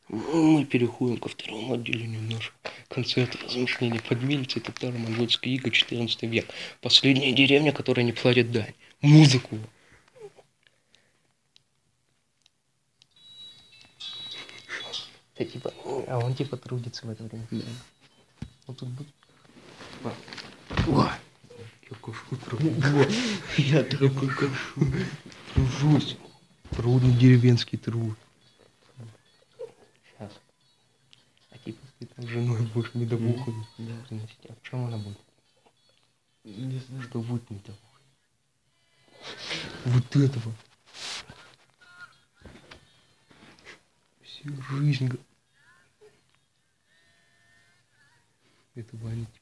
Мы переходим ко второму отделению нашего концерта размышлений под мельницей татаро-монгольская ига 14 век. Последняя деревня, которая не платит дань. Музыку. Типа, а он типа трудится в это время. Да. Вот тут будет. Я кашу тружусь. Я тружусь. Трудный деревенский труд. Сейчас. А типа ты там с женой будешь медовуху приносить. А в чем она будет? Не знаю. Что будет медовуха? Вот этого. Всю жизнь. Это Ваня типа.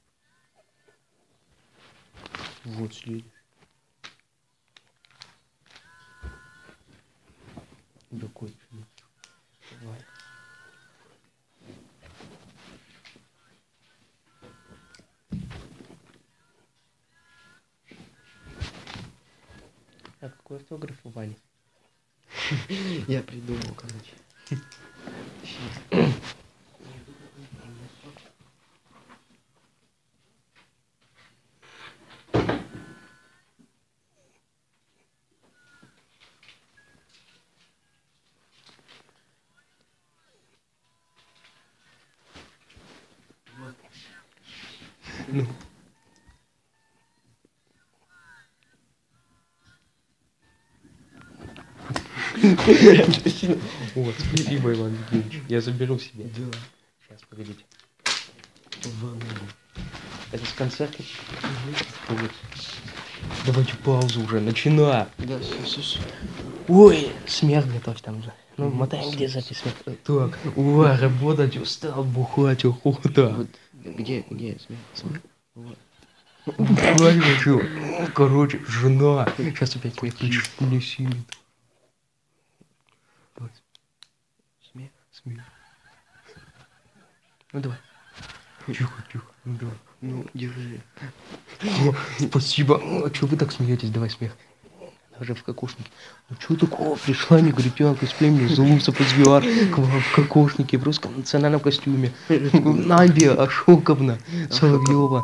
Вот следующий. Какой? Давай. А какой автограф у Вани? Я придумал, короче. Ну. Вот, спасибо, Иван Евгеньевич. Я заберу себе. Да. Сейчас, погодите. Это с концерта? Угу. Давайте паузу уже, начинаем. Да, все. Ой, смех готовь там же. Ну, мотаем, где запись смех. Так, ой, работать устал, бухать охота. Вот, где смех? Вот. Короче, жена. Сейчас опять смех включишь, не сильно. Смех. Ну давай. Тихо. Ну давай. Ну, держи. О, спасибо. А что вы так смеетесь? Давай смех. Она уже в кокошнике. Ну что такого? Пришла негритянка из племени Зулусов из ЮАР к вам в кокошнике в русском национальном костюме. Надя Ашоковна Соловьева.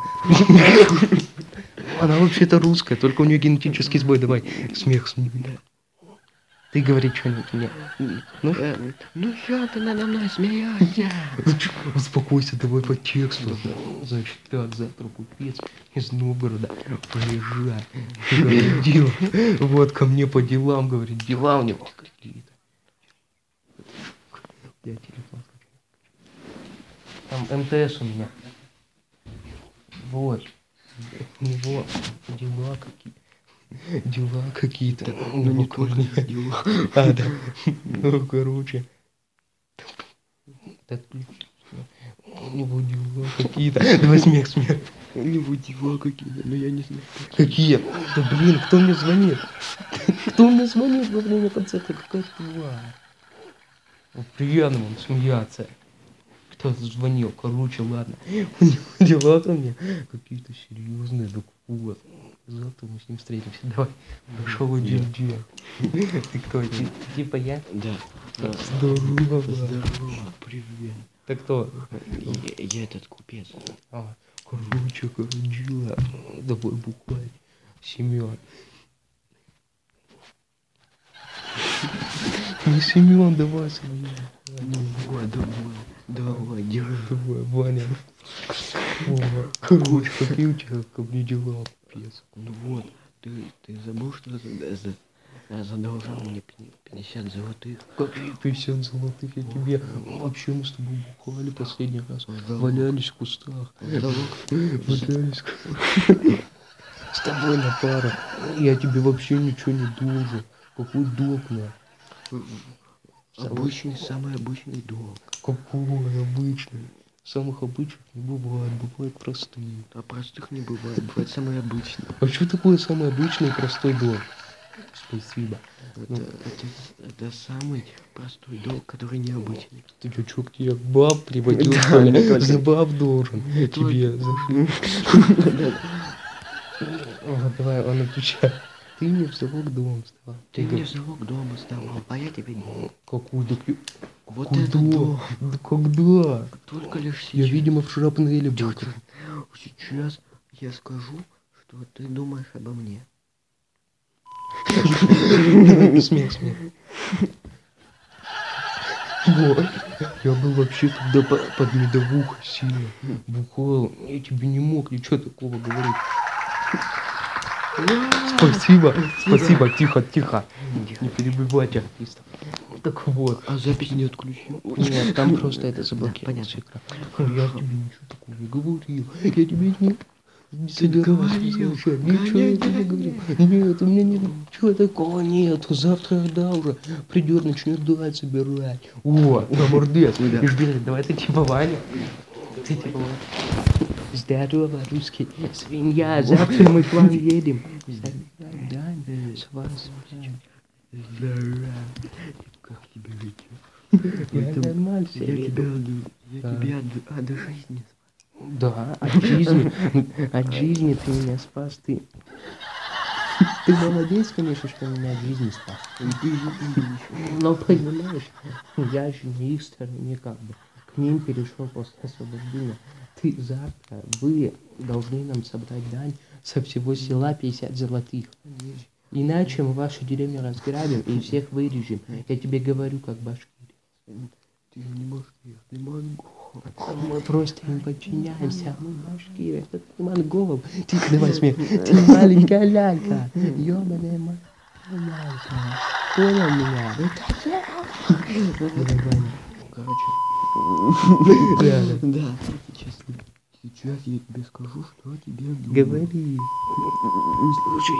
Она вообще-то русская, только у нее генетический сбой. Давай, смех. Ты говори что-нибудь мне. Ну что ты надо мной смеешься? Успокойся, давай по тексту. Значит, так, завтра купец из Новгорода приезжай. Говорит, вот ко мне по делам, говорит, дела у него какие-то. Я телефон. Там МТС у меня. Вот. У него дела какие-то. Ну не только дела. А, да. Ну, короче. У него дела какие-то. Давай смех. У него дела какие-то, но я не знаю. Какие? Да блин, кто мне звонит? Кто мне звонит во время концерта? Какая тварь? Приятно вам смеяться. Кто звонил? Короче, ладно. У него дела ко мне какие-то серьезные. Так вот. Завтра мы с ним встретимся. Давай. Пошел один день. Ты кто? Типа я? Да. Здорово. Привет. Ты кто? Я этот купец. Короче, дела. Давай бухать. Семен. Не Семен, давай Семен. Давай, держи. Давай, Ваня. Короче, какие у тебя ко мне дела, пипец? Ну вот, ты забыл, что задолжал мне 50 золотых? Какие 50 золотых я тебе? Вообще мы с тобой бухали последний раз. Валялись в кустах. Валялись. С тобой на пару. Я тебе вообще ничего не должен. Какой долг мне? Самый обычный долг. Какой обычный? Самых обычных не бывает, бывают простые. А простых не бывает, бывает самый обычный. А что такое самый обычный и простой долг? Спасибо. Это самый простой долг, который необычный. Ты что, к тебе баб приводил, что ли? За баб должен. Тебе зашли. Давай, он отвечает. ты мне в залог дом сдавал. Ты мне в залог дома сдавал, а я тебе нет. Какой да Вот куда? это дом. Да когда? Только лишь Я, сейчас. видимо, в шрапнеле был. Сейчас я скажу, что ты думаешь обо мне. Смех. Вот. Я был вообще тогда под медовухой сильно. Бухал. Я тебе не мог ничего такого говорить. Спасибо. Тихо. Не перебивайте артистов. Так вот. А запись не отключил? Нет, там просто это заблокировалось. Я тебе ничего такого не говорил. Я тебе не собирался возвращать. Ничего я тебе не говорил. Нет, у меня ничего такого нету. Завтра да уже придет, начнет дать собирать. О, на мордец. И жди, давай ты типа Ваня. Ты типа Ваня. Здорово, русский свинья. Завтра мы к вам едем. Да, с вас. Здорово. Как тебе жить? Я нормально Я тебя от жизни. Да, от жизни ты меня спас, ты молодец, конечно, что меня от жизни спас. Но понимаешь, я же не их стороне как бы, к ним перешел после освобождения. Вы должны нам собрать дань со всего села 50 золотых. Иначе мы вашу деревню разграбим и всех вырежем. Я тебе говорю, как башкир. Ты не башкир, ты монгол. Мы просто им подчиняемся, а мы башкиры, это ты монголов. Ты, давай смех, ты маленькая лялька, ёбаная лялька. Понял меня? Короче, да, сейчас я тебе скажу, что тебе нужно. Говори. Слушай,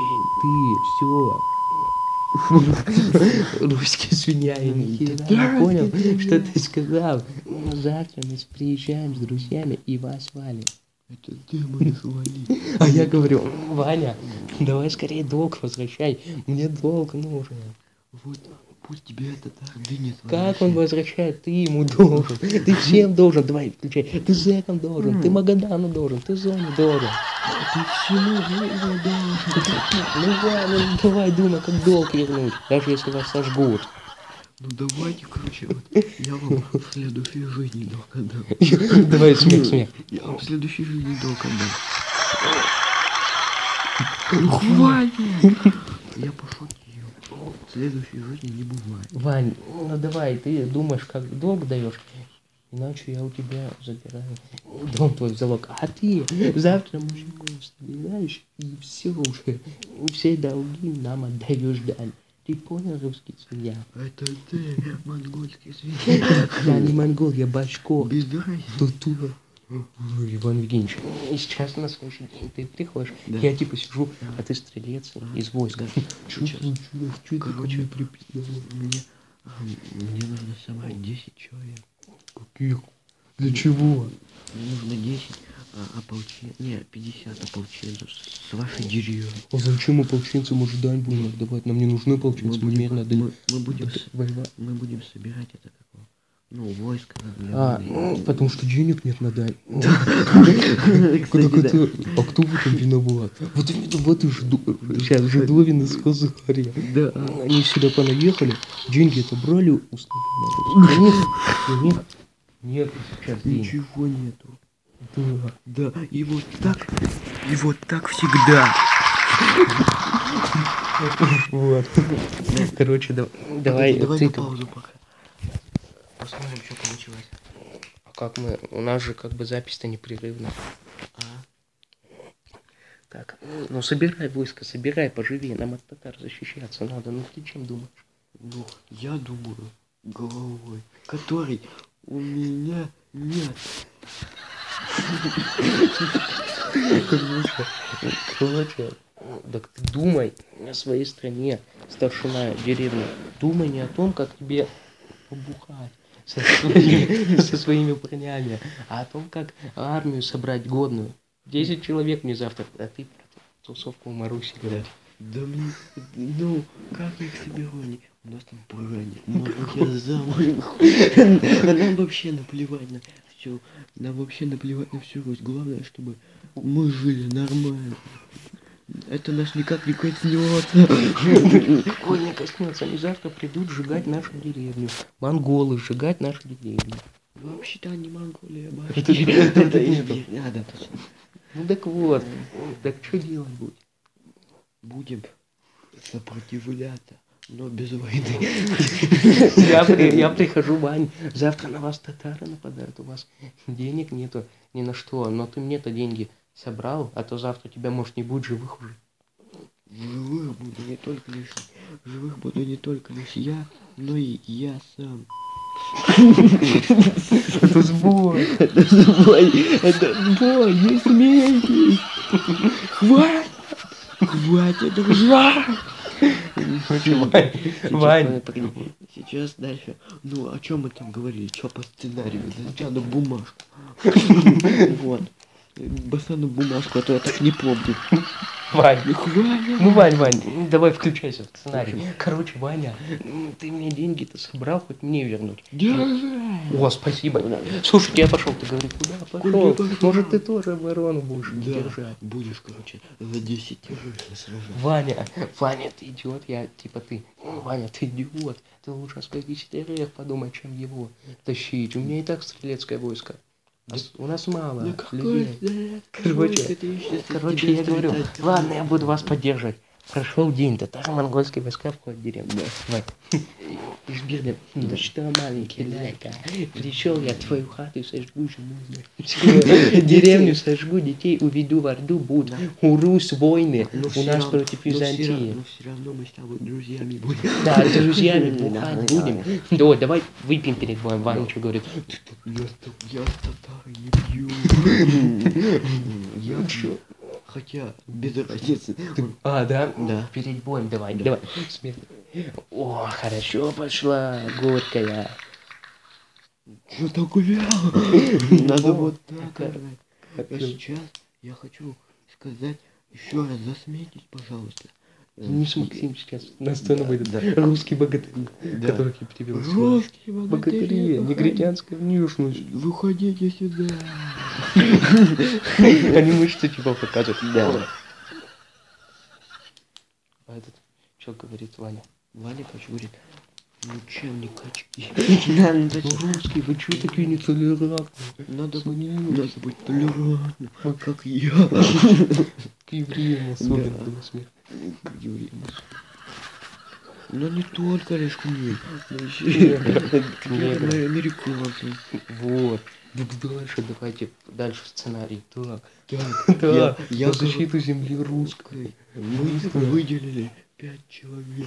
ты все. Русский свинья, я ни хера не понял, что ты сказал. Завтра мы приезжаем с друзьями и вас валим. Это ты будешь валить. А я говорю, Ваня, давай скорее долг возвращай, мне долг нужен. Вот, пусть тебе этот ордынец Как он возвращает? Ты ему должен, ты всем должен, давай включай, ты зэкам должен, ты Магадану должен, ты Зоне должен. Ты всему должен. Ну ладно, давай думай, как долг вернуть, даже если вас сожгут. Ну давайте, короче, вот я вам в следующей жизни долг отдам. Давай смех. Я вам в следующей жизни долг отдам. Ну хватит! Я пошутил. В следующей жизни не бывает. Вань, ну давай, ты думаешь, как долг даешь, иначе я у тебя забираю дом твой в залог. А ты завтра мужиков собираешь и все уже, все долги нам отдаешь дань. Ты понял, русский свинья? Это ты, монгольский свинья. Я не монгол, я башко. Без разницы. Тура. Иван Евгеньевич, и сейчас на следующий день ты приходишь, Да. я типа сижу, а ты стрелец из войска. Что ты Короче, припиздал? Мне нужно собрать 10 человек. Каких? Для чего? Мне нужно 10 ополченцев, не, 50 ополченцев с вашей деревни. А зачем ополченцы, может, дань будем отдавать? Нам не нужны ополченцы, мы мирно отдали. мы будем собирать это какого? Ну, войско. Потому что денег нет на дань. Кстати, да. А кто в этом виноват? Вот и сейчас жидовины с Хазария. Да. Они сюда понаехали, деньги отобрали у у них нет сейчас денег. Ничего нету. Да. Да, и вот так всегда. Вот. Короче, давай Давай ты на паузу пока. Посмотрим, что получилось. А как мы? У нас же как бы запись-то непрерывная. Так, ну собирай войско, собирай, поживее, нам от татар защищаться надо. Ну ты чем думаешь? Ну, я думаю головой, которой у меня нет. Короче, так ты думай о своей стране, старшина деревни. Думай не о том, как тебе побухать со своими парнями, а о том, как армию собрать годную. 10 человек мне завтра, а ты тусовку у Маруси играть. Да мне, ну, как я их соберу? У нас там поранит, может я замуж. А нам вообще наплевать на все. Нам вообще наплевать на всю Русь. Главное, чтобы мы жили нормально. Это нас никак не коснется. Ой, не коснется. Они завтра придут сжигать нашу деревню. Монголы сжигать нашу деревню. Вообще-то не Монголия, Это это нету. не надо. Ну так вот. Так что делать будет? Будем сопротивляться, но без войны. Я прихожу, Вань, завтра на вас татары нападают, у вас денег нету ни на что, но ты мне-то деньги собрал, а то завтра тебя, может, не будет живых уже. Живых буду не только лишь я, но и я сам. Это сбой. Это сбой, не смейтесь. Хватит ржать. Вань, Сейчас дальше. Ну, о чем мы там говорили? Что по сценарию? Сначала бумажку. Вот. Басану бумажку, а то я так не помню. Вань, Хватит. ну, Вань, давай включайся в сценарий. Короче, Ваня, ты мне деньги-то собрал, хоть мне вернуть. Держи. О, спасибо. Слушай, я пошел, ты говоришь, куда пошел? пошел? Может, ты тоже оборону будешь Да, держать? будешь, короче, за 10 сражаться. Ваня, ты идиот, я типа ты. Ваня, ты идиот. Ты лучше о своих 10 подумай, чем его тащить. У меня и так стрелецкое войско. У нас мало Да какой людей. Короче, я говорю, ладно, я буду вас поддерживать. Прошел день, татаро-монгольские войска входят в деревню. Давай. Избирли, ну что, маленький лайка, пришел я в твою хату и сожгу жену. Деревню сожгу, детей уведу в Орду, будут Урус войны у нас против Византии. Но все равно мы с тобой друзьями будем. Да, с друзьями бухать будем. Да, давай выпьем перед боем. Ваня что говорит? Я с татарой не пью. Я пью. Хотя, без разницы. А, да? Да. Перед боем давай. Смерть. О, хорошо пошла, горькая. Что такое? Надо вот так. А сейчас я хочу сказать еще раз, засмейтесь, пожалуйста. Денис Максим сейчас на сцену выйдет. Да. Русский богатырь, которых я привел. Русские Богатыри, негритянская внешность. Выходите сюда. Они мышцы типа показывают. Да. А этот, что говорит Ваня? Ваня, короче, говорит, ну чем не качки? Русские, вы что такие нетолерантные? Надо быть толерантным, как я. К евреям особенно было смерть. К евреям. Но не только лишь к ним, но еще к американцам. Вот. Дальше давайте, дальше сценарий. Так, Я на защиту земли русской. Мы выделили 5 человек.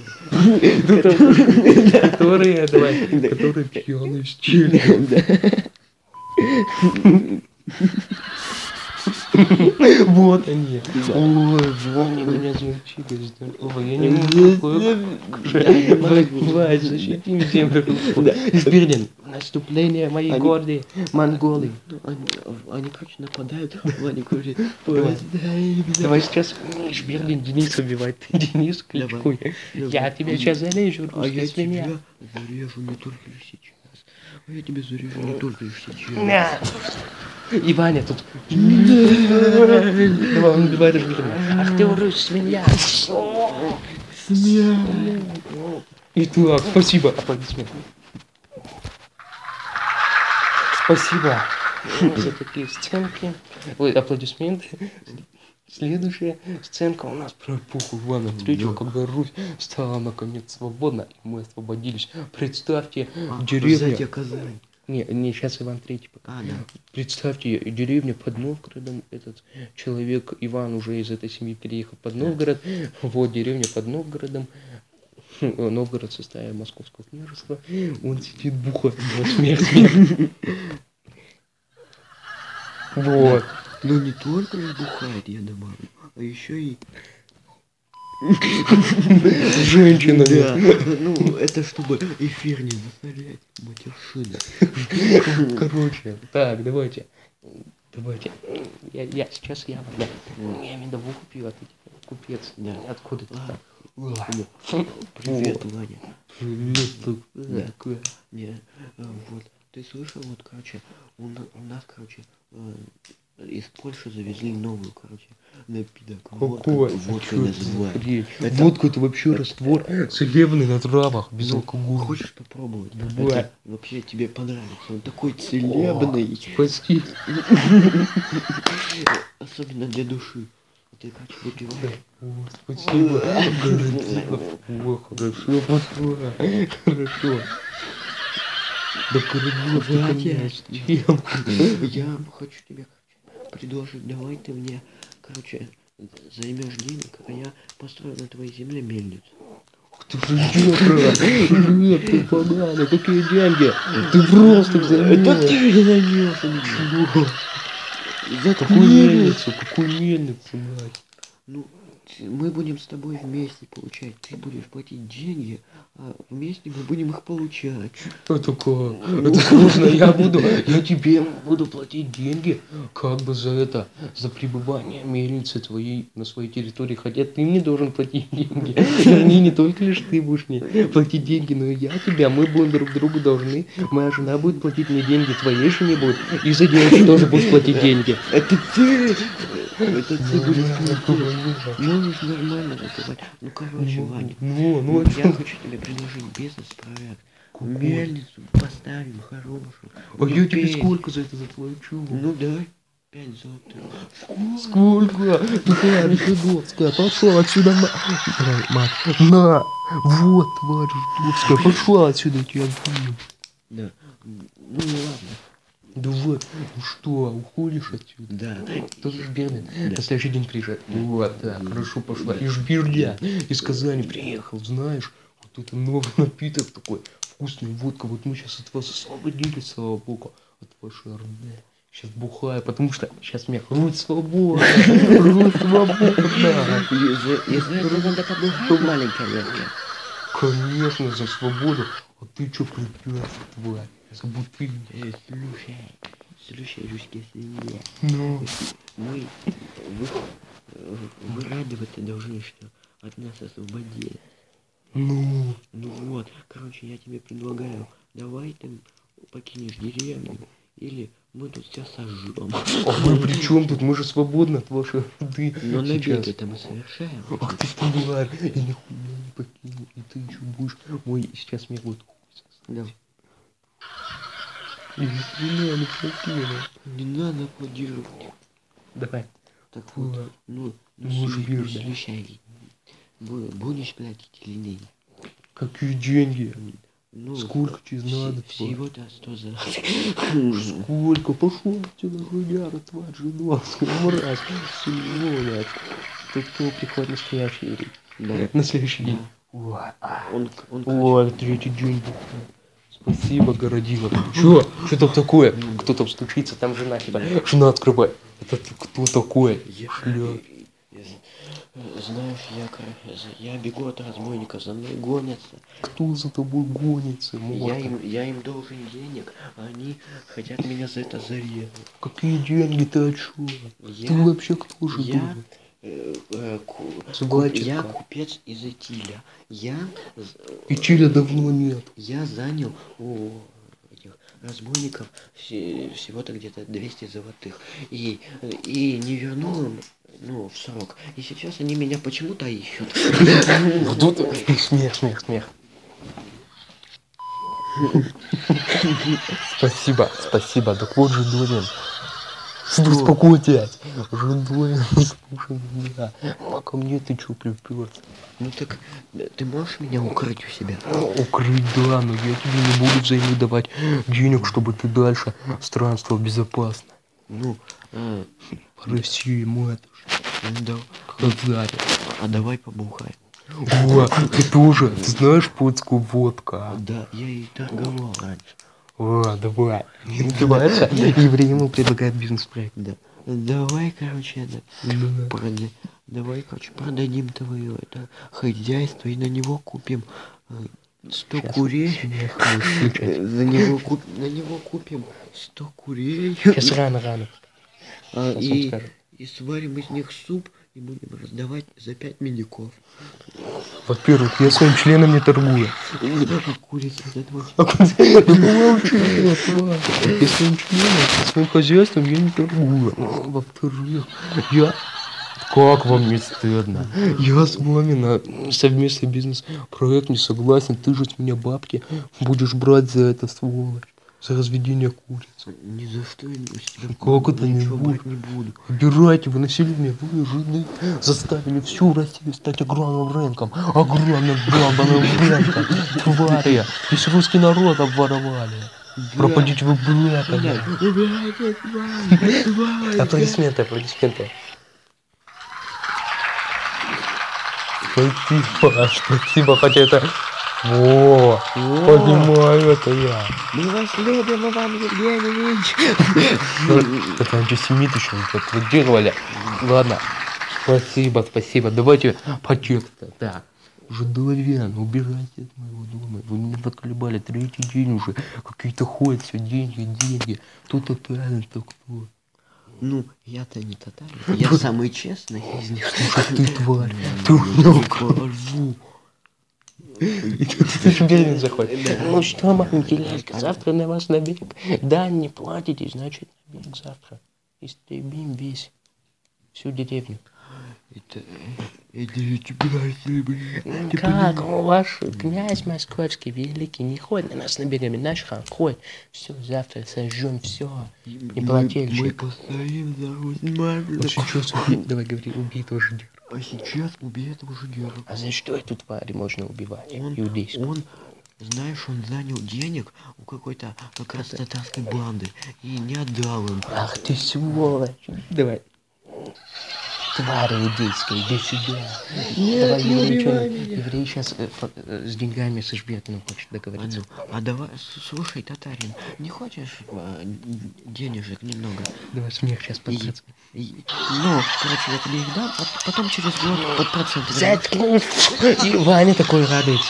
Которые пьяные с челюстью. Вот они. Ой, вон меня замучили. Ой, я не могу. Вась, защитим землю русскую. Изберлин. Наступление моей гордой монголы. Они, короче, нападают. Ваня говорит, поздай. Давай сейчас Берлин Денис убивать. Ты Денис кличкуй. Я тебя сейчас зарежу, А я русская свинья. тебя зарежу не только лишь сейчас. А я тебя зарежу не только лишь сейчас. И Ваня тут. Давай, он убивает Берлина. Ах ты урус, свинья. Смерть. И так, спасибо. Аплодисменты. Спасибо за такие сценки. Ой, аплодисменты. Следующая сценка у нас про эпоху Ивана III, когда Русь стала наконец свободна, и мы освободились. Представьте деревню... Взятие Казань. Не, сейчас Иван III пока. А, да. Представьте, деревня под Новгородом, этот человек Иван уже из этой семьи переехал под Новгород. Вот деревня под Новгородом. Новгород в составе Московского княжества. Он сидит бухает до смерти. Вот. Но не только он бухает, я добавлю, а еще и... Женщина. Да, ну это чтобы эфир не засорять, матершина. Короче, так, давайте. Я сейчас я медовуху пью, а ты купец. Да. Откуда ты там? Привет, Ваня. Привет. Не, вот, ты слышал, вот, короче, у нас, короче, из Польши завезли новую, короче, напиток. Какой? Водкой Чё это за называют. хрень? Это- Водка это вообще раствор целебный на травах, без Ну, алкоголя. хочешь попробовать? Давай. Это вообще тебе понравится. Он такой целебный. Спасибо. Особенно для души. Ты, короче, выпиваешь. О, спасибо. Городилов. О, хорошо пошла. Хорошо. Да Городилов, ты ко мне с чем? Я хочу тебе, короче, предложить, давай ты мне, короче, займешь денег, а я построю на твоей земле мельницу. Ты что, нет, ты поганый, какие деньги? Ты просто взял. Да ты не займешься. Какую мельницу, блядь? Ну, мы будем с тобой вместе получать. Ты будешь платить деньги, а вместе мы будем их получать. Это как? Это сложно, я тебе буду платить деньги, как бы за это, за пребывание мельницы твоей на своей территории, хотя ты мне должен платить деньги. Вернее, не только лишь ты будешь мне платить деньги, но и я тебя, мы будем друг другу должны, моя жена будет платить мне деньги, твоей жене будет, и за девочку тоже будешь платить деньги. Это ты будешь платить. Можешь нормально разговаривать. Ну, короче, Ваня. Ну, Я хочу тебе предложить бизнес-проект. Мельницу поставим хорошую. А я тебе Купи. сколько за это заплачу? Ну, давай 5 золотых. Сколько? Тварь жидовская, пошел отсюда на... Давай, мать, на! Вот, тварь жидовская, пошел отсюда, я тебя бью. Да. Ну, ладно. Давай, ну что, уходишь отсюда? Да. Тоже Жбердин? Да. На следующий день приезжает. Вот, да, хорошо пошла. И Жбердя из Казани приехал, знаешь, вот это новый напиток такой, вкусная водка. Вот мы сейчас от вас освободились, слава богу, от вашей РД. Сейчас бухаю, потому что сейчас мне грудь свободна, грудь свободна. И за это надо побухать, маленькая версия. Конечно, за свободу. А ты что припёрся, тварь? За бутыль. Слушай, русские семьи. Ну, Мы вырадоваться должны, что от нас освободили. ну. Ну вот, короче, я тебе предлагаю, давай ты покинешь деревню, или мы тут все сожжем. А мы при чем тут? Мы же свободны от вашей руды Но сейчас. набег это мы совершаем. Ах ты тварь, я нихуя не покину. И ты еще будешь мой сейчас мне будет хуй Да. И нихуя не покину. Не надо аплодировать. Давай. Так вот, Ладно. ну Жир, да. слушай, будешь платить или нет? Какие деньги? Ну, Сколько тебе надо, тварь? всего-то 100 за... Сколько? Пошел отсюда, жидяра, тварь, жидовская, мразь, сволочь. Тут к нему приходит настоящий Ирик. Да. На следующий день. Он, Ой, третий день. Спасибо, Городилов. Чё? Что там такое? Кто там стучится? Там жена тебя. Жена, открывай. Это ты кто такой? знаешь, я бегу от разбойников, за мной гонятся. Кто за тобой гонится? Я им должен денег, а они хотят меня за это зарезать. Какие деньги? Ты о чём? Ты вообще кто же Я купец из Итиля. Итиля давно нет. Я занял у этих разбойников всего-то где-то 200 золотых. И не вернул им, ну, в срок. И сейчас они меня почему-то ищут. Смех. Спасибо. Так вот же Дорин. Успокойтесь. Жидовин, слушай меня. А ко мне ты чё припёрся? Ну так, ты можешь меня укрыть у себя? Укрыть, да, но я тебе не буду взаймы давать денег, чтобы ты дальше странствовал безопасно. Ну, По России, матушка. да. Казарь. А давай побухаем. О, ты тоже, ты знаешь польскую водку? Да, я и торговал раньше. О, давай. Называется «Еврей ему предлагает бизнес-проект». Да. Давай, короче, Да. давай, короче, продадим твое это хозяйство и на него купим 100 курей. На него купим 100 курей. Сейчас рано. И сварим из них суп и будем раздавать за 5 медиков. Во-первых, я своим членом не торгую. Курица за твой. Молчи, тварь. Я своим членом, своим хозяйством я не торгую. Во-вторых, я Как вам не стыдно? Я с вами на совместный бизнес-проект не согласен. Ты же с меня бабки будешь брать за это, сволочь. За разведение куриц. Ни за что я с тебя Как это не ничего буду? брать не буду. Убирайте вы население, вы жены заставили всю Россию стать огромным рынком. Огромным долбаным рынком. Твари. Весь русский народ обворовали. Пропадите вы блядь. Убирайте, тварь. Аплодисменты, аплодисменты. Спасибо, спасибо, хотя это... О, понимаю это я. Мы вас любим, Иван Евгеньевич. Это антисемит еще не подтвердировали. Ладно, спасибо, спасибо. Давайте по тексту. Так. Жидовен, убирайте от моего дома. Вы меня заколебали третий день уже. Какие-то ходят, все деньги, деньги. То татарин, то кто. Ну, я-то не татарин. Я самый честный из них. Ты тварь. Ты меня порву. Ты же уверен заходит. Ну что, маленький лялька, завтра на вас набег. Да, не платите, значит набег завтра. Истребим всю деревню. Это я тебя люблю. Как ваш князь московский великий не ходит на нас набегами, наш хан ходит. Все, завтра сожжем все. Не Мы плательщик. постоим за Русмар. А сейчас убей, давай говори, убей тоже деру. А сейчас убей этого жидера. А за что эту тварь можно убивать? Он, Иудейскую. знаешь, он занял денег у какой-то как раз татарской банды и не отдал им. Ах ты сволочь. Давай. Тварь иудейская, иди сюда. Давай, еврей сейчас с деньгами с Ишбетом хочет договориться. А давай, слушай, татарин, не хочешь денежек немного? Давай смех сейчас под процент. Ну, короче, я тебе их дам, а потом через год под процент. Заткнись! И Ваня такой радуется.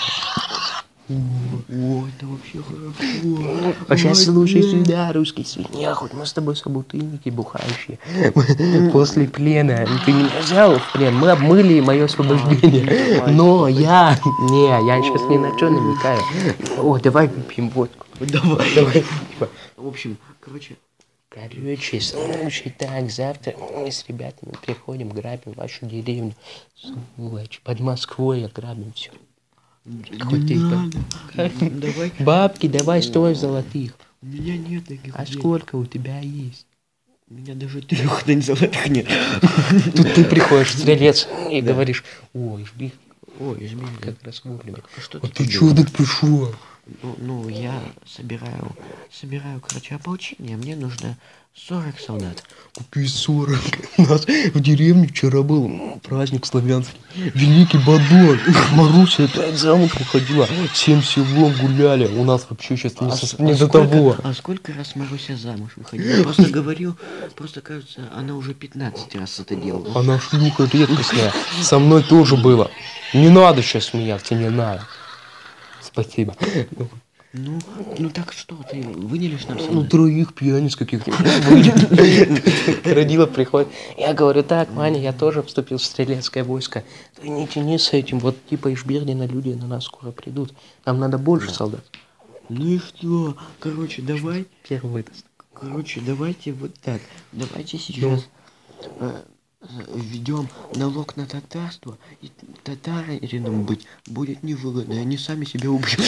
О, это вообще хорошо. А сейчас слушай сюда, русский свинья, хоть мы с тобой собутыльники бухающие. После плена ты меня взял в плен, мы обмыли мое освобождение. Но я сейчас ни на что намекаю. О, давай выпьем водку. Давай. В общем, короче, слушай, так, завтра мы с ребятами приходим, грабим вашу деревню. Сволочь, под Москвой ограбим все. Хоть ты давай. Бабки давай 100 золотых. У меня нет таких А денег. сколько у тебя есть? У меня даже 3 золотых нет. Тут ты приходишь, стрелец, и говоришь, ой, жби, Ой, жми, как раз вовремя. что А ты ты чё тут пришел? Ну, я собираю, короче, ополчение. Мне нужно 40 солдат. Купи 40. У нас в деревне вчера был праздник славянский. Великий Бадон. Маруся опять замуж выходила. Всем селом гуляли. У нас вообще сейчас не до того. А сколько раз Маруся замуж выходила? Просто говорю, просто кажется, она уже 15 раз это делала. Она шлюха редкостная. Со мной тоже было. Не надо сейчас смеяться, не надо. Спасибо. Ну так что, ты выделишь нам Ну, солдат? 3 пьяниц каких-нибудь. Родила приходит. Я говорю, так, Маня, я тоже вступил в стрелецкое войско. Ты не тяни с этим. Вот типа Ишбердина люди на нас скоро придут. Нам надо больше солдат. Ну и что? Короче, давай. Первый выдаст. Короче, давайте вот так. Давайте сейчас введем налог на татарство, и татарином быть будет невыгодно, и они сами себя убьют.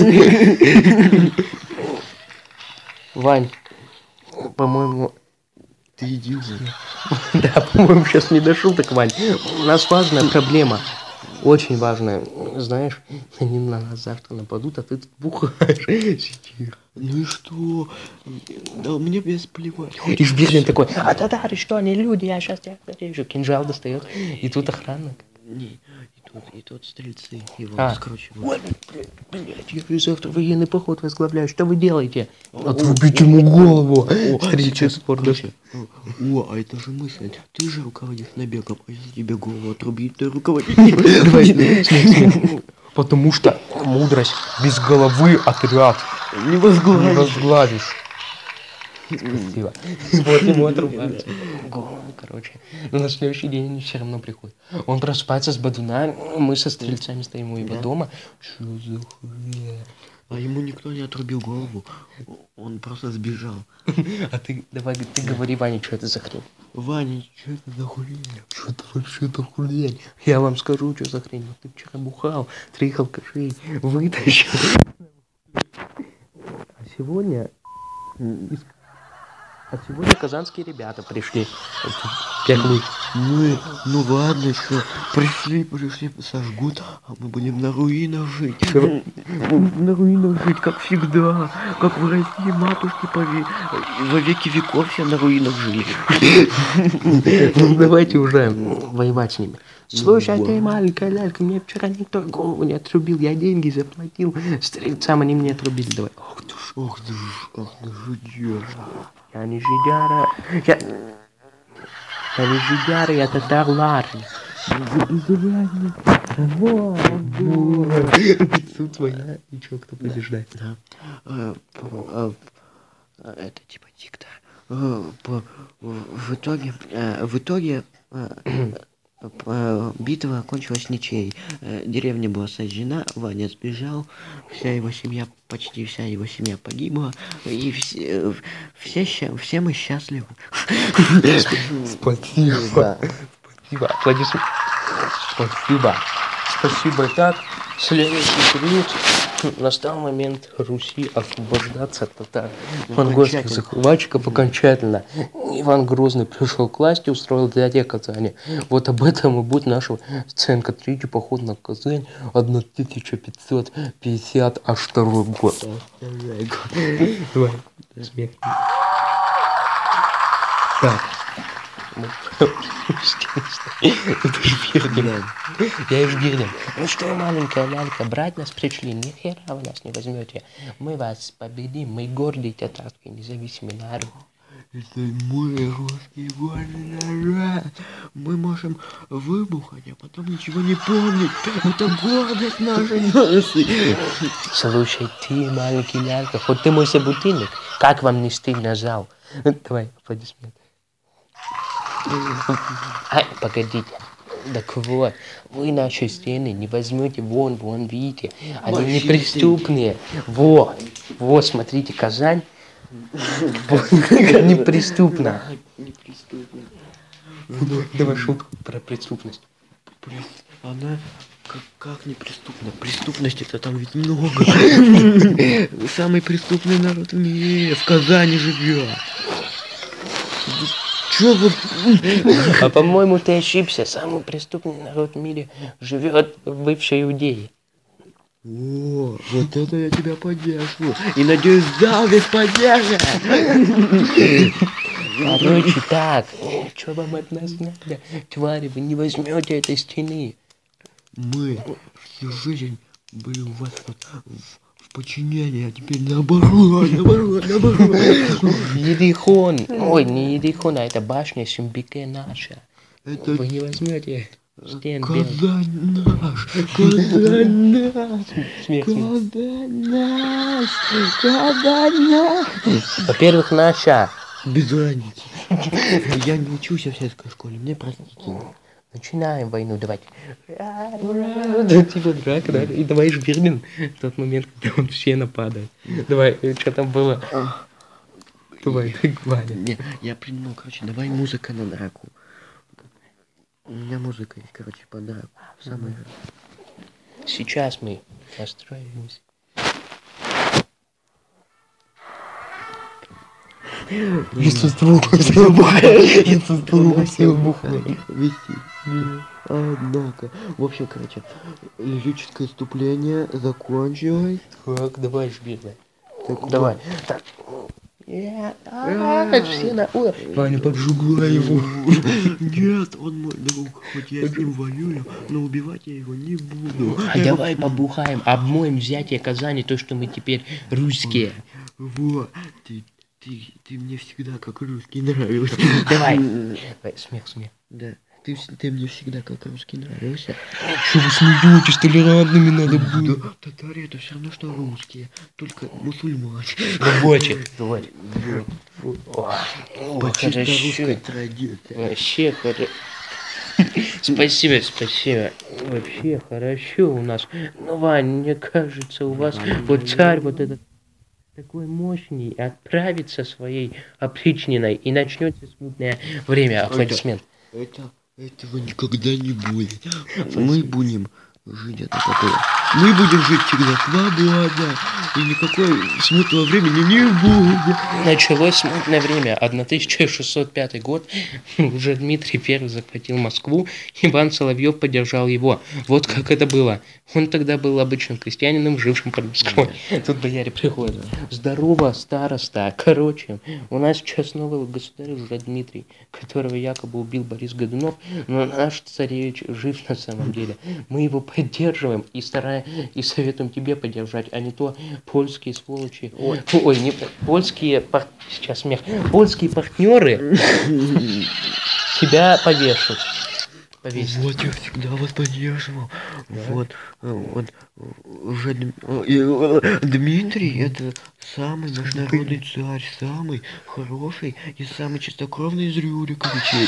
Вань, по-моему... Ты идиот. Да, по-моему, сейчас не до шуток, Вань. У нас важная проблема. Очень важная. Знаешь, они на нас завтра нападут, а ты тут бухаешь. Сидишь. Ну и что? Да мне без плевать. И Жберлин такой, а татары что, они люди, я сейчас тебя порежу. Кинжал достает. И тут охранник. Не, и тут стрельцы его А. скручивают. Ой, блядь, я завтра военный поход возглавляю. Что вы делаете? Отрубите ему голову. Встреча с Фордом. О, а это же мысль. Ты же руководишь набегом, а если тебе голову отрубить, ты руководишь. Давай. Потому что мудрость без головы отряд Не не возглавишь. возглавишь. Спасибо. Вот ему отрубают голову, короче. Но на следующий день они все равно приходят. Он просыпается с Бадуна, мы со стрельцами стоим у его дома. Чё за хрень? А ему никто не отрубил голову. Он просто сбежал. А ты, давай, ты говори, Ваня, что это за хрень? Ваня, что это за хрень? Что это вообще за хрень? Я вам скажу, что за хрень. Вот ты вчера бухал, 3 алкашей вытащил. А сегодня... А сегодня казанские ребята пришли. Первый. Мы, ну ладно, что пришли, сожгут, а мы будем на руинах жить. На руинах жить, как всегда. Как в России матушки во веки веков все на руинах жили. Ну давайте уже воевать с ними. Слушай, ты маленькая лялька, мне вчера никто голову не отрубил, я деньги заплатил стрельцам, они мне отрубили, давай. Ах ты ж, жидяра. Я не жидяра, я не жидяра, я татар Ларри. Тут твоя, и чё, кто побеждает? Да. Это типа диктор. В итоге битва окончилась ничьей. Деревня была сожжена, Ваня сбежал, почти вся его семья погибла, и все мы счастливы. Спасибо. Спасибо. Аплодисменты. Спасибо. Спасибо. Итак, следующий период. Настал момент Руси освобождаться от татар. Монгольских захватчиков окончательно. Иван Грозный пришел к власти, устроил взятие Казани. Вот об этом и будет наша сценка. Третий поход на Казань, 1552 год. Давай, смех. Так. Это ж Вирдин. Я ж Вирдин. Ну что, маленькая лялька, брать нас пришли, ни хера вы нас не возьмете. Мы вас победим, мы гордый татарский независимый народ. Это мой русский вольный народ. Мы можем выбухать, а потом ничего не помнить. Это гордость нашей нации. Слушай, ты, маленький лялька, хоть ты мой собутыльник, как вам не стыдно, зал? Давай, аплодисменты. Ай, погодите. Так вот, вы наши стены не возьмете вон, видите, они неприступные. Вот, смотрите, Казань неприступна. Давай шутку про преступность. Она как неприступна? Преступности это там ведь много. Самый преступный народ в мире в Казани живет. Чё вот? А по-моему, ты ошибся. Самый преступный народ в мире живет в бывшей Иудее. О, вот это я тебя поддерживаю. И надеюсь, зал ведь поддержит. Короче, так, что вам от нас надо? Твари, вы не возьмете этой стены. Мы всю жизнь были у вас вот в подчинении, а теперь наоборот. Ерихон. Ой, не Ерихон, а это башня Сюмбике наша. Это Вы не возьмете стен Казань наш, Казань наш, Смех. Казань наш, Казань наш. Во-первых, наша. Без разницы. Я не учусь в сельской школе, мне простите. Начинаем войну, давайте. Да, типа драка, да? И давай Жбирнин в тот момент, когда он все нападает. Давай, что там было? Давай, ты, Ваня. Не, я придумал, короче, давай музыка на драку. У меня музыка есть, короче, по драку. Самая... Сейчас мы настроимся. Если с другом все бухают, если с другом все бухают. Вести. Однако. В общем, короче, лирическое вступление закончилось. Так, давай, Жбирнин. Давай. Так. Все на уровне. Ваня, поджигай его. Нет, он мой друг, хоть я с ним воюю, но убивать я его не буду. А давай побухаем, обмоем взятие Казани, то, что мы теперь русские. Вот, ты мне всегда как русский нравился. Давай, смех. Да, ты мне всегда как русский нравился. Что вы смеетесь, толерантными надо быть. Да, татари это все равно, что русские, только мусульмане. Давайте. По чисто русской традиции. Вообще хорошо. Спасибо, спасибо. Вообще хорошо у нас. Ну, Вань, мне кажется, у вас вот царь вот этот такой мощный отправится своей опричниной и начнется смутное время. Аплодисмент. Этого никогда не будет. Мы будем жить это такое. Мы будем жить всегда свободно. И никакой смутного времени не будет. Началось смутное время. 1605 год. Уже Дмитрий I захватил Москву. Иван Соловьев поддержал его. Вот как это было. Он тогда был обычным крестьянином, жившим под Москвой. Тут бояре приходят. Здорово, староста. Короче, у нас сейчас новый государь уже Дмитрий, которого якобы убил Борис Годунов. Но наш царевич жив на самом деле. Мы его поддерживаем и советуем тебе поддержать, а не то польские сволочи. Ой, не польские, сейчас смех. Польские партнеры тебя повешут. Повесят. Вот я всегда вас поддерживал. Да. Вот уже Дмитрий это самый наш народный царь, самый хороший и самый чистокровный из Рюриковичей.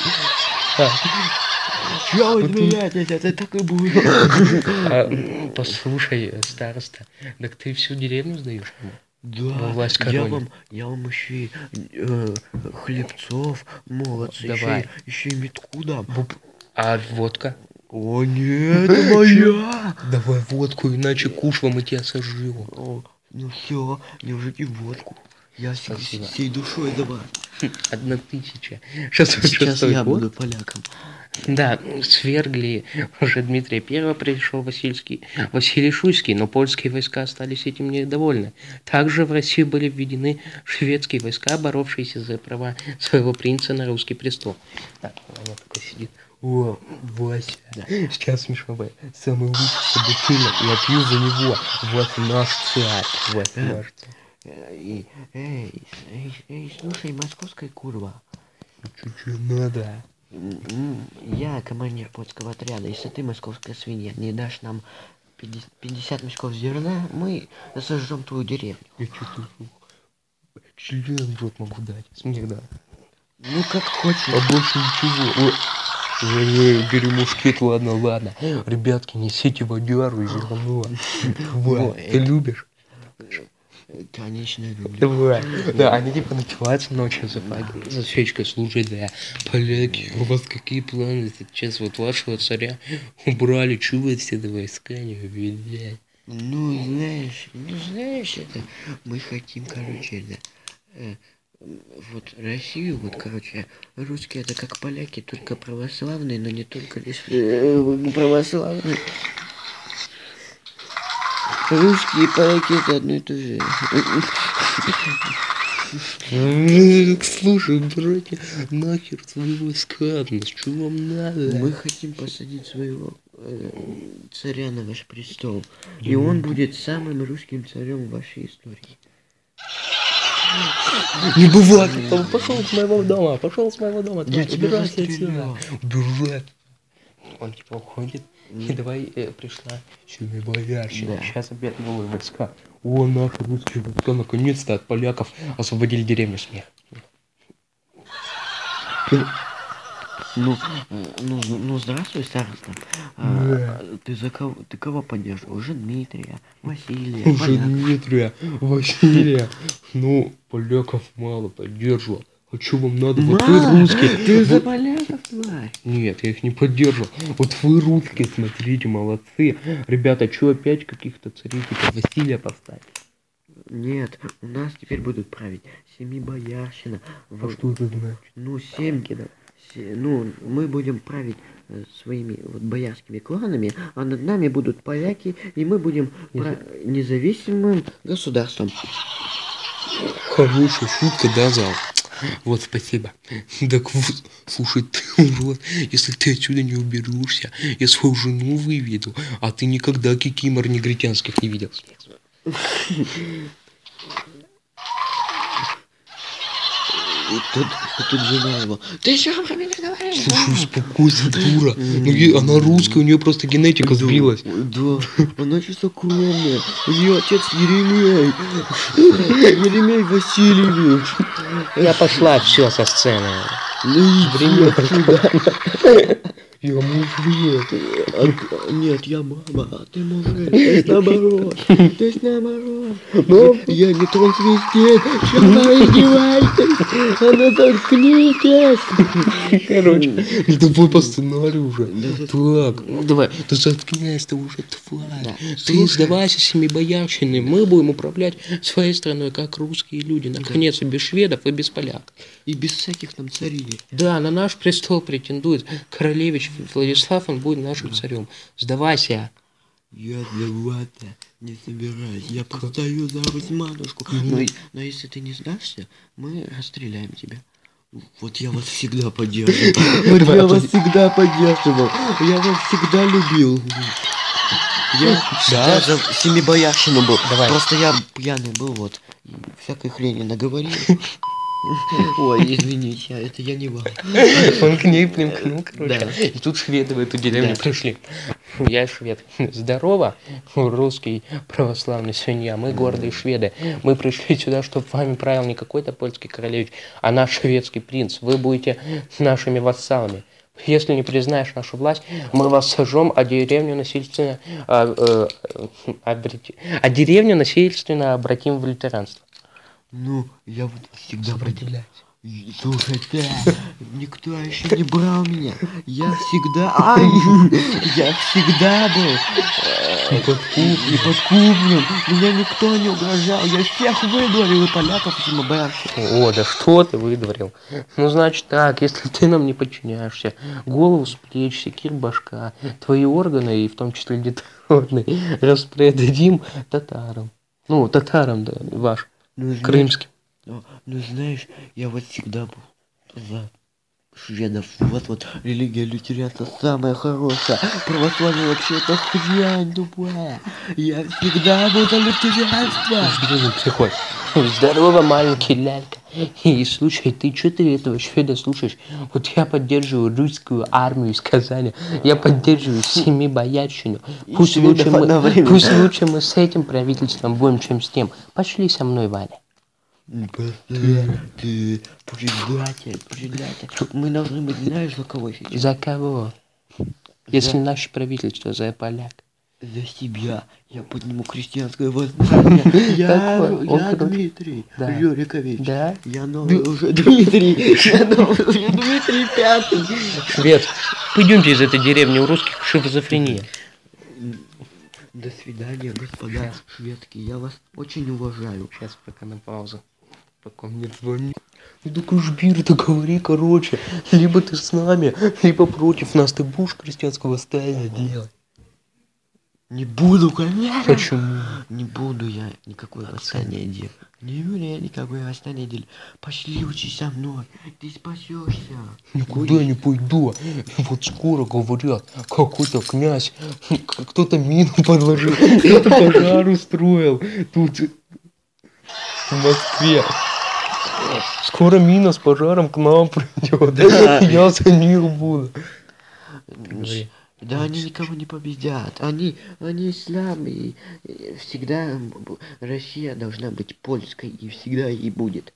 Чего вы смеетесь? Это так и будет. Послушай, староста, так ты всю деревню сдаешь ему? Да, Власть я короне. вам еще хлебцов, молодцы, Давай. еще и метку дам. А водка? О нет, это моя! Давай водку, иначе кушва мы тебя сожжем. О, ну все, держите водку. Я Спасибо. всей душой давай. 1000. Сейчас я год. буду поляком. Да, свергли уже Дмитрия I, пришел Василий Шуйский, но польские войска остались этим недовольны. Также в Россию были введены шведские войска, боровшиеся за права своего принца на русский престол. Так, она такой сидит. О, Вася, да. Сейчас смешно будет. Самый лучший собутыльник, я пью за него. Вот наш царь, вот наш царь. Эй, слушай, московская курва. Чуть-чуть надо. Я командир польского отряда. Если ты, московская свинья, не дашь нам 50 мешков зерна, мы сожжем твою деревню. Я что-то член в рот могу дать. Смех, да. Ну, как хочешь. А больше ничего. Бери мушкет, ладно. Ребятки, несите водяру и зерно. Вот, ты любишь? Конечно, люблю. Давай. Да, они типа напиваются ночью за свечкой служить, да. Поляки, у вас какие планы? Сейчас вот вашего царя убрали, чего вы все войска не увидели? Ну, знаешь, это мы хотим, короче, да, вот Россию, вот, короче, русские это как поляки, только православные, но не только лишь православные. Русские и поляки это одно и то же. Слушай, братья, нахер свои войска, что вам надо? Мы хотим посадить своего царя на ваш престол, и он будет самым русским царем в вашей истории. Не бывает, пошел с моего дома, Я тебя убирайся расстрелял. отсюда. Убирай. Он типа уходит, и давай пришла сюда боярщина. Да. Сейчас опять новые войска. О, наши русские войска наконец-то от поляков освободили деревню. Смех. Ну, здравствуй, староста. Ты кого поддерживал? Уже Дмитрия, Василия, Уже поляков. Дмитрия, Василия. Ну, поляков мало поддерживал. А что вам надо? Вот вы русские. Ты за поляков, тварь. Нет, я их не поддерживал. Вот вы русские, смотрите, молодцы. Ребята, что опять каких-то царей типа Василия поставить? Нет, у нас теперь будут править семибоярщина. А что это значит? Ну, ну, мы будем править своими вот боярскими кланами, а над нами будут поляки, и мы будем независимым государством. Хорошая шутка, да, зал? Вот, спасибо. Так вот, слушай, ты урод, если ты отсюда не уберешься, я свою жену выведу, а ты никогда кикимор негритянских не видел. И тут жена его. Ты что про меня говоришь? Слушай, успокойся, дура. Ну, она русская, у нее просто генетика сбилась. Да, она чистокровная. У нее отец Еремей. Еремей Васильевич. Я пошла все со сцены. Ну иди отсюда. Я мужик. Нет, я мама, а ты мужик. То есть наоборот. То есть наоборот. Ну, Я не трансвестит. Что вы издеваетесь? А ну заткнитесь. короче, ну давай по сценарию уже. Да, Так, ну давай. да заткнись ты уже, тварь. Да. Ты Слушай. сдавайся семибоярщиной. Мы будем управлять своей страной, как русские люди. Наконец-то без шведов и без поляков. И без всяких там царей. Да, на наш престол претендует королевич Владислав, он будет нашим царем. Сдавайся. Я сдаваться не собираюсь. Я постою за Русь-матушку. Но если ты не сдашься, мы расстреляем тебя. Вот я вас всегда поддерживал. Вот я вас всегда поддерживал. Я вас всегда любил. Я Да? даже семибоярщину был. Давай. Просто я пьяный был, вот. И всякой хрени наговорил. Ой, извините, это я не вам. Он к ней примкнул, короче. Да. И тут шведы в эту деревню Да. пришли. Я швед. Здорово, русский православный свинья. Мы гордые шведы. Мы пришли сюда, чтобы вами правил не какой-то польский королевич, а наш шведский принц. Вы будете нашими вассалами. Если не признаешь нашу власть, мы вас сожжем, а деревню насильственно деревню насильственно обратим в лютеранство. Ну, я вот всегда Сопротивляйся. Слушайте, никто еще не брал меня. Я всегда... Ай! Я всегда был неподкуплен. Меня никто не угрожал. Я всех выдворил, и поляков, и семибоярщиков. О, да что ты выдворил? Ну, значит так, если ты нам не подчиняешься, голову с плеч, секир башка, твои органы, и в том числе детородные, распредадим татарам. Ну, татарам, да, ваш, Ну, знаешь, крымским. ну, знаешь, я вот всегда был за шведов. Вот религия лютеранства самая хорошая. Православие вообще это хрень тупая. Я всегда был за лютеранство. Приходь. Здорово, маленький лялька. И слушай, ты что ты этого шведа слушаешь? Вот я поддерживаю русскую армию из Казани. Я поддерживаю семибоярщину. Пусть лучше мы с этим правительством будем, чем с тем. Пошли со мной, Ваня. Ты предатель. Мы должны быть, знаешь, за кого сейчас? За кого? Если наше правительство за поляк. За себя. Я подниму крестьянское восстание. Я Он Дмитрий Да. Рюрикович. Да? Я новый уже Дмитрий. Я новый уже Дмитрий Пятый. Швед, пойдемте из этой деревни, у русских шизофрения. До свидания, господа шведки. Я вас очень уважаю. Сейчас пока на паузу. Пока мне звонит. Ну так Жбир, ты говори, короче. Либо ты с нами, либо против нас. Ты будешь крестьянское восстание делать? Не буду, конечно. Почему? Не буду я никакое восстание делать. Не буду я никакое восстание делать. Пошли учись со мной. Ты спасешься. Никуда не пойду. Вот скоро говорят, какой-то князь, кто-то мину подложил, кто-то пожар устроил тут в Москве. Скоро мина с пожаром к нам придет. Да. Я за них буду. Да они никого не победят. Они ислам, и всегда Россия должна быть польской, и всегда и будет.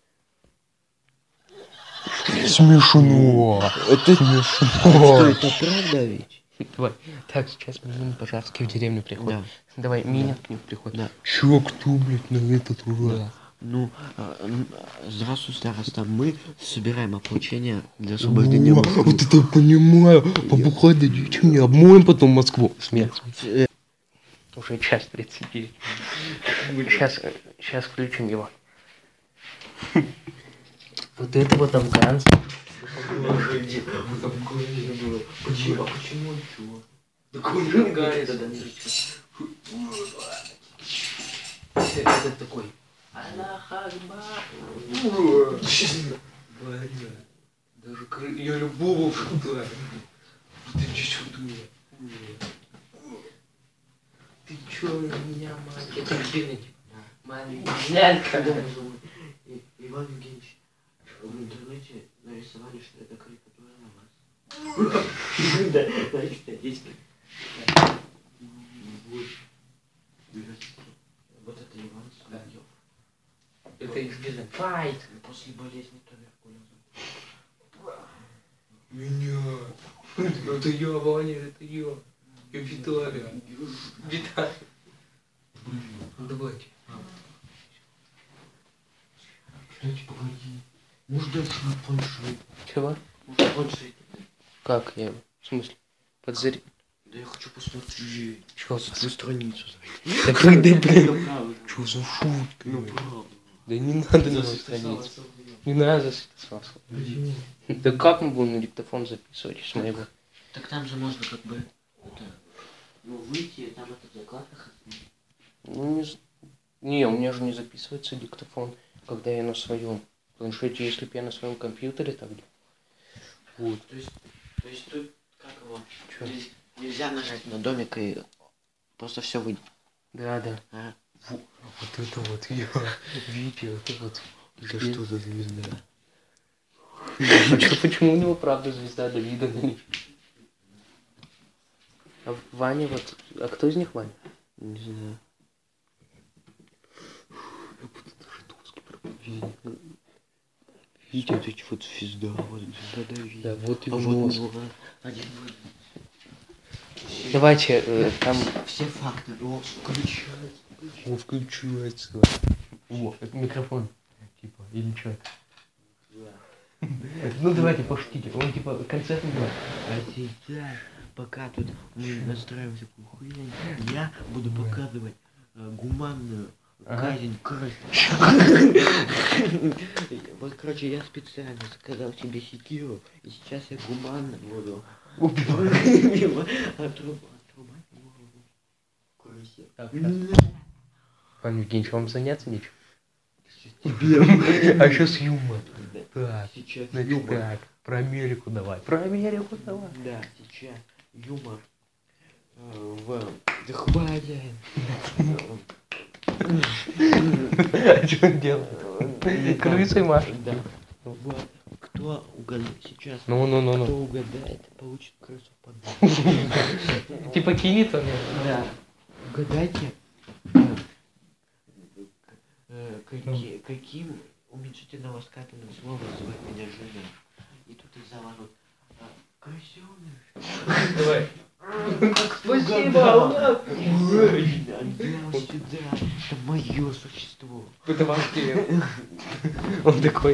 Смешно. Это Смешно. это правда ведь? Давай. Так, сейчас Мина Пожарский в деревню приходит. Да. Давай, Миня к нему приходит. Да. Чё, кто, блядь, на этот раз? Ну, здравствуй, староста. Мы собираем ополчение для освобождения О, Москвы. вот это понимаю. Побухать дадите мне, обмоем потом Москву. Смерть. Уже час 39. Сейчас включим его. Вот это вот афганцы. Почему? А почему он чего? Такой же гарец. Это такой. Аллах Акбар. Даже я любого шутаю. Ты чё думаешь? Ты чё меня, мать? Это жирный типа. Маленький лялька. Иван Евгеньевич, в интернете нарисовали, что это карикатура на вас. Да, здесь. Вот это Иван Соловьев. Это из Файт. После болезни туберкулеза. Меня. Это я, Ваня, это я. Я Виталия. Виталий. Ну давайте. Кстати, погоди. Может дальше на планшет? Чего? Может планшет? Как я? В смысле? Подзарь... Да я хочу посмотреть. Чего На свою страницу зайти. Да когда, блин? правда. Чего за шутка? Ну правда. Да не надо на мою страницу. Не надо засосаться. Почему? Да как мы будем на диктофон записывать с моего? Так там же можно как бы это, ну, выйти, и там этот закладка. Ну не, у меня же не записывается диктофон, когда я на своем планшете, если бы я на своем компьютере тогда. Вот. То есть тут как его? Чё? Нельзя нажать на домик и просто все выйдет. Да. А? Вот это вот я. Витя, это вот. Это что за звезда? А что, почему у него правда звезда Давида на них? А Ваня вот... А кто из них Ваня? Не знаю. Видите, вот эти вот звезда, вот звезда Давида. Да, вот и А вот мозг. ну, один вот. Давайте, там... Все факты. О, включается. О, включается. О, это микрофон. Типа, или что? Ну давайте пошутите. Он типа концерт делает. А сейчас, пока тут мы настраиваем всякую хуйню, я буду показывать гуманную казнь крыс. Вот, короче, я специально заказал себе секиру, и сейчас я гуманно буду отрубать голову крысе. Ваня Евгеньевич, вам заняться нечем? Тебе. А сейчас юмор. Так, Сейчас значит юмор. так, про Америку давай. Про Америку давай. Да, сейчас юмор в захвате. А что он делает? Крысой машет. Да. Вот. Кто угадает сейчас? Кто Ну. угадает, получит крысу в подарок. Типа кинет он? Да. Угадайте, каким уменьшительно-ласкательным словом называют меня жена. И тут их заварут. Крысёныш. Давай. Спасибо! Иди сюда. Это мое существо. Это ваш клиент. Он такой.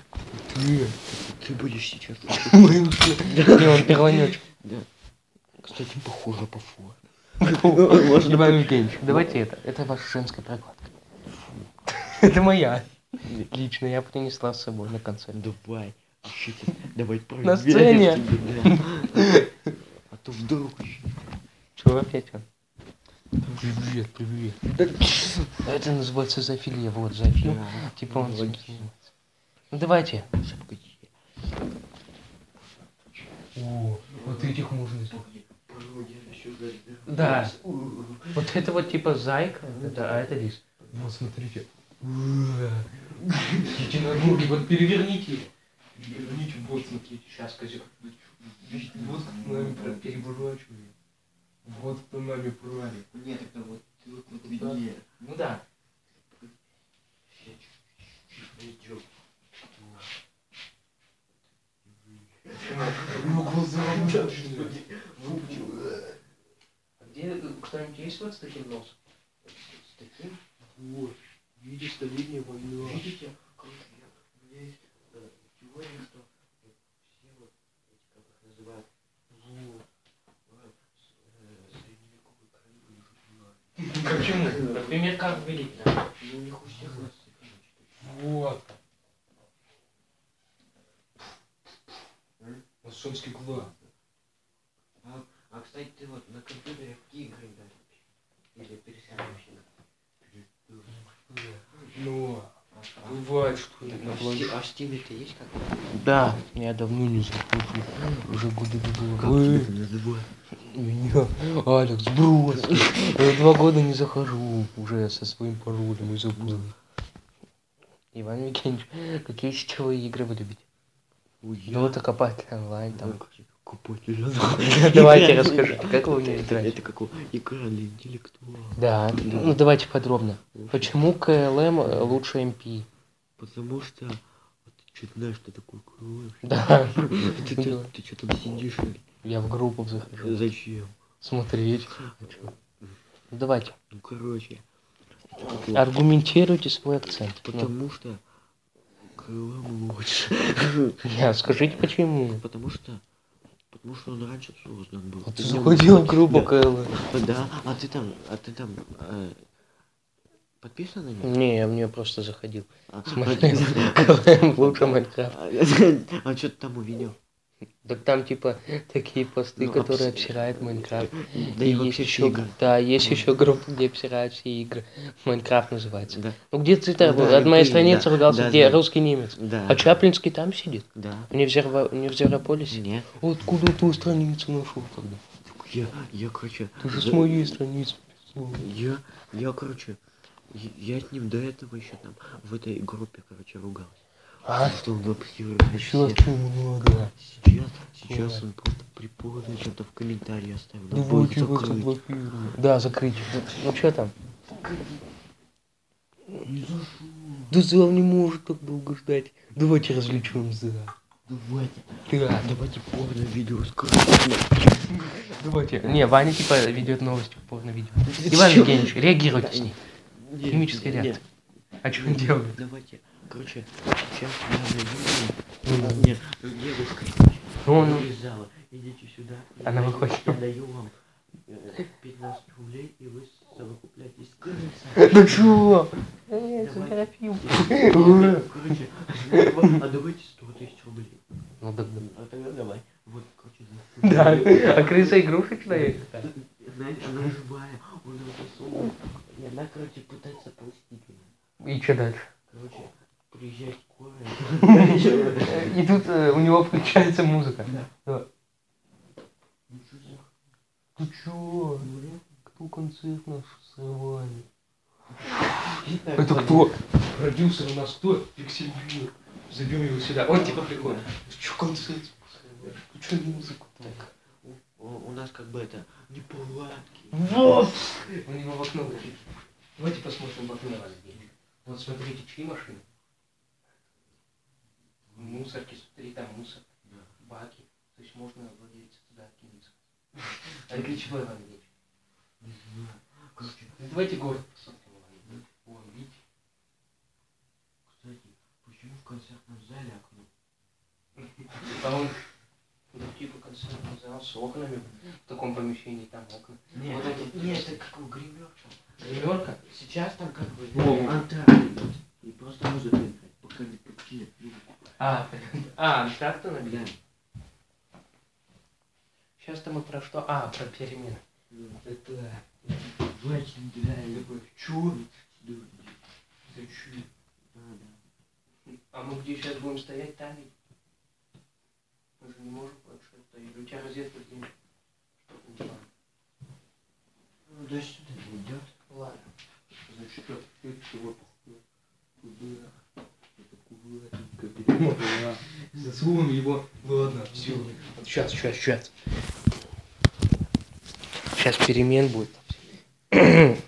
Ты будешь сейчас. Не, он переломёт. Да. Кстати, похоже по форме. Иван Евгеньевич, давайте это. Это ваша женская прокладка. Это моя. Лично я принесла с собой на концерт. Давай. Давай проверим. На сцене. Да. А то вдруг еще. Чего опять он? Привет. Это называется зоофилия, вот зоофил. Типа он занимается. Ну давайте. О, вот этих можно сделать. Да. Вот это вот типа зайка, а это лис. Вот смотрите. Единороги, вот переверните. Переверните, вот смотрите, сейчас козёк. Вот кто нами переворачивает. Вот кто нами правит. Нет, это вот виднее. Ну да. Ну глаза а где кто-нибудь есть вот с таким носом? С таким? Вот. Видишь, столетняя война. Видите, короче, у меня есть теория, что все вот эти, как их называют, средневековые короли были жутковаты. Почему? Например, как были? Ну, у них у всех носы, короче. Вот. Масонский клан. А, кстати, ты вот на компьютере в какие игры играешь? Или пересаживаешься? Ну, бывает, что ли, на планшете. А в Стиме ты есть как? Да, я давно не запутал. Уже года было. Как тебя это называют? Меня, Алекс Бродский. Я 2 года не захожу уже со своим паролем и забыл. Иван Евгеньевич, какие сетевые игры вы любите? Дота, Копатель онлайн там. Давайте расскажите, как вы в нее играете? Это как игра для интеллектуала. Да, ну давайте подробно. Почему КЛМ лучше МП? Потому что вот Ты знаешь, что такое кровь? Да. Ты что там сидишь? Я в группу захожу. Зачем? Смотреть. Давайте. Ну, короче. Вот, Аргументируйте свой акцент. Ну, потому что крылом лучше. скажите почему. Потому что он раньше создан был. Вот ты в нем заходил в было- группу да, КЛ. Да, а ты там подписан на него? Не, мне просто заходил. А, Смотрел. КЛМ лучше Майнкрафт. а что ты там увидел? Так там типа такие посты, Ну, которые обсирают Майнкрафт. Да И и есть вообще еще, игры. да, есть еще группа, где обсирают все игры. Майнкрафт называется. Да. Ну где цитата? Да, От моей ты, страницы да, ругался, да, где знаю. русский немец. Да. А Чаплинский там сидит? Да. Не в Зверополисе? Нет. Откуда твою страницу нашел тогда? Я, короче... Ты же с моей страницы писал. Я, короче... Я с ним до этого еще там в этой группе, короче, ругался. А? Что он вообще... Сейчас чему надо? Сейчас он просто приподно что-то в комментарии оставил. Надо Давай будет его закрыть. заблокируем. Да, закрыть. Ну что там? Не зашел. Да зал не может так долго ждать. Давайте развлечем зал. Давайте. Да. Давайте порно-видео скажем. Давайте. Не, Ваня типа ведет новости в порно-видео. Иван Евгеньевич, реагируйте с ней. Химическая реакция. А что он делает? Давайте. Короче, сейчас я найду. Нет, девушка. Он... Из зала. Идите сюда. Она выходит. Я даю вам 15 рублей, и вы совокупляетесь с крысой. Да чего? Заторопил. Короче, а давайте 100 тысяч рублей. Ну да. А тогда давай. Вот, короче, Да, а крыса игрушечная? она живая, он ее засунул. И она, короче, пытается ползти. И что дальше? Короче, приезжает скорая. И тут у него включается музыка. Да. Ты чё? Кто концерт наш срывает? Это кто? Продюсер у нас кто? Пиксельбир. Зовем его сюда. Он типа приходит. Ты чё концерт срываешь? Ты чё музыку так? У нас как бы это неполадки. Вот! У него в окно горит. Давайте посмотрим в окно раз здесь. Вот смотрите, чьи машины? Мусорки, смотри, там мусор. Баки. То есть можно владельца туда кинуться. А для чего, Иван Ильич? Не знаю. Короче, Давайте город посмотрим, Иван Ильич. Вон, видите? кстати, почему в концертном зале окно? А он, ну, типа концертный зал с окнами, в таком помещении, там окна. Нет, Вот эти- нет, это как у гримерча. Гримерка? Сейчас там как бы Во. антракт идет. И просто музыка играет, пока не подчинят музыку. Так-то Да. набьем. Сейчас-то мы про что? Про перемены. Это... Очень да, любовь. Чё? Да. Зачем? Да. А мы где сейчас будем стоять там? Ведь? Мы же не можем больше стоять. У тебя розетка где? Чтоб не знаю. Ну, да сюда не идет. Ладно. Значит, это чего? Куда? Это куда? Засунем его. Ладно, все. Сейчас. Сейчас перемен будет.